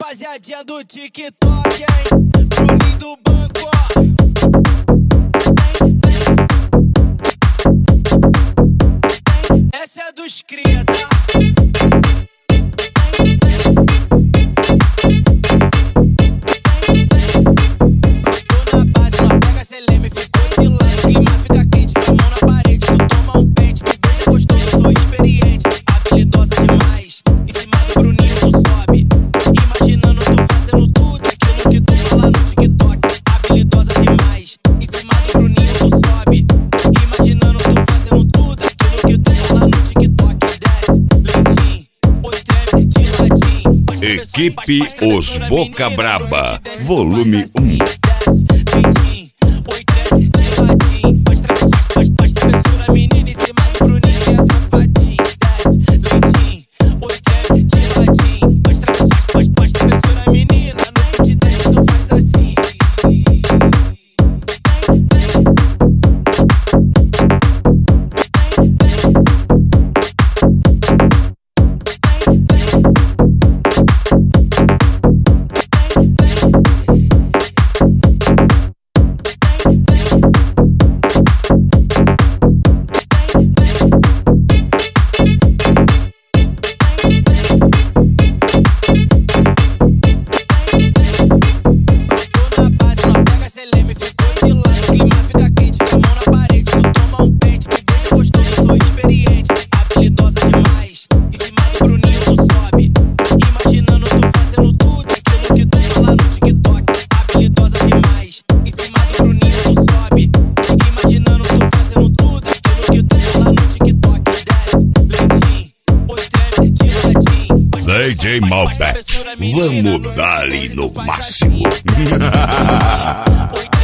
rapaziadinha do TikTok, hein? Bruninho do banco, ó. Essa é dos cria, tá? Tô na base, só pega seleme, ficou de lado. O clima fica quente, com a mão na parede. Tu toma um pente, me beija gostoso, sou experiente. Habilidosa demais, em cima do Bruninho tu sobe. Imaginando tu fazendo tudo aquilo que tu fala no TikTok. Habilidosa demais, em cima do Bruninho tu sobe. Imaginando tu fazendo tudo aquilo que tu fala no TikTok. Desce, lentinho, oi treme de ladinho. Equipe Os Boca Braba, volume 1. Desce, lentinho, oi treme de ladinho. Faz travessura, menina, em cima do Bruninho que é safadinho. Desce, lentinho, oi treme de ladinho. Faz travessura, menina, no fit dance tu faz assim. Tô na base, só pega seleme, ficou de lado. O clima fica quente, com a mão na parede. Tu toma um pente, me beija gostoso, sou experiente. Habilidosa demais, em cima do Bruninho tu sobe. Imaginando tu fazendo tudo aquilo que tu fala no TikTok. Habilidosa demais, em cima do Bruninho tu sobe. Imaginando tu fazendo tudo aquilo que tu fala no TikTok. Desce, lentinho, oi treme de ladinho. DJ Malbec, vamos dar-lhe no máximo. Oi